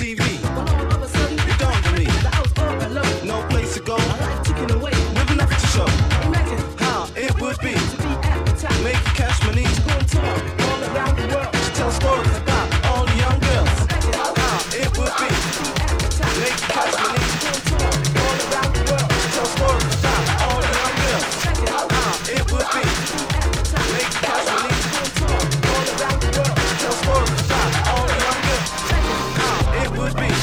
TV. You're gone to me. No place to go. With nothing to show. How it would be. Make you cash money. All around the world. To tell stories about all the young girls. How it would be. Make you cash money. All around the world. To tell stories about all the young girls. How it would be. Make you cash money. All around the world. To tell stories about all the young girls. How it would be.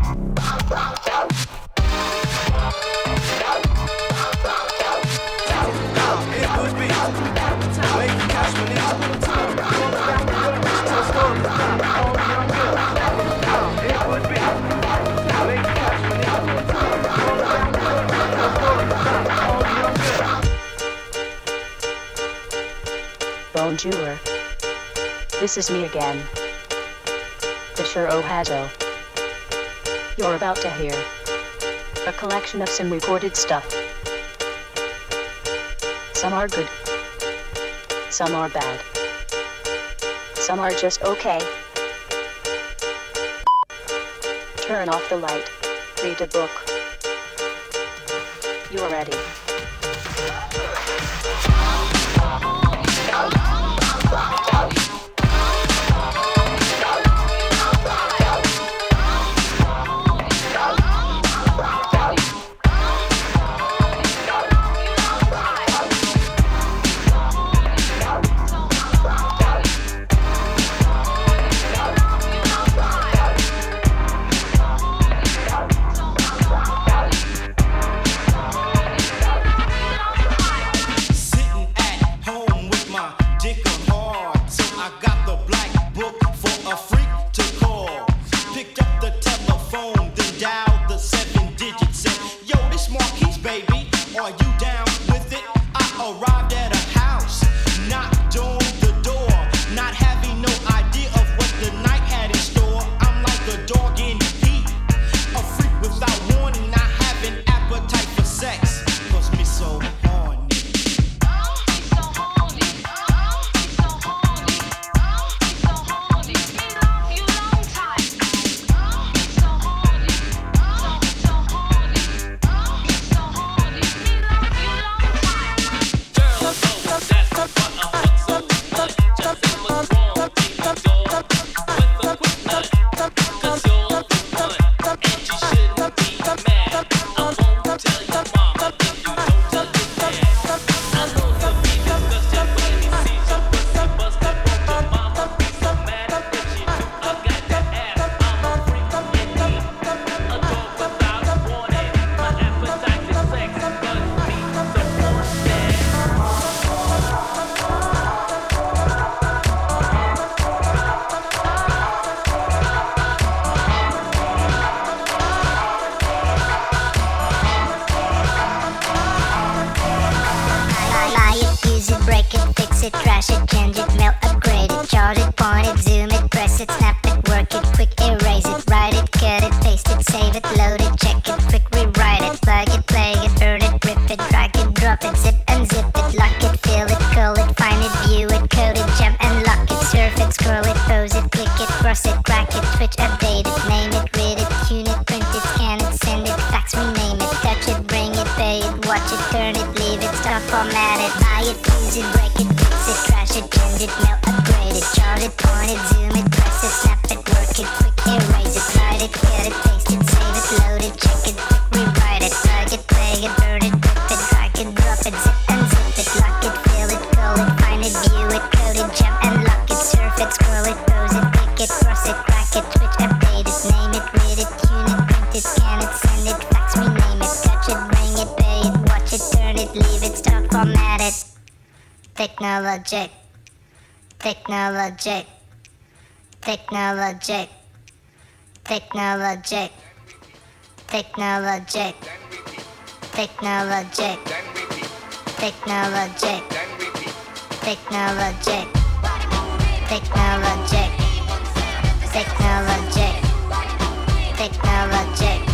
Bonjour. This is me again. Fisher Ohazo. You're about to hear a collection of some recorded stuff. Some are good. Some are bad. Some are just okay. Turn off the light. Read a book. You're ready. Technologic, technologic, technologic, technologic, technologic, technologic, technologic, technologic, technologic, technologic, technologic.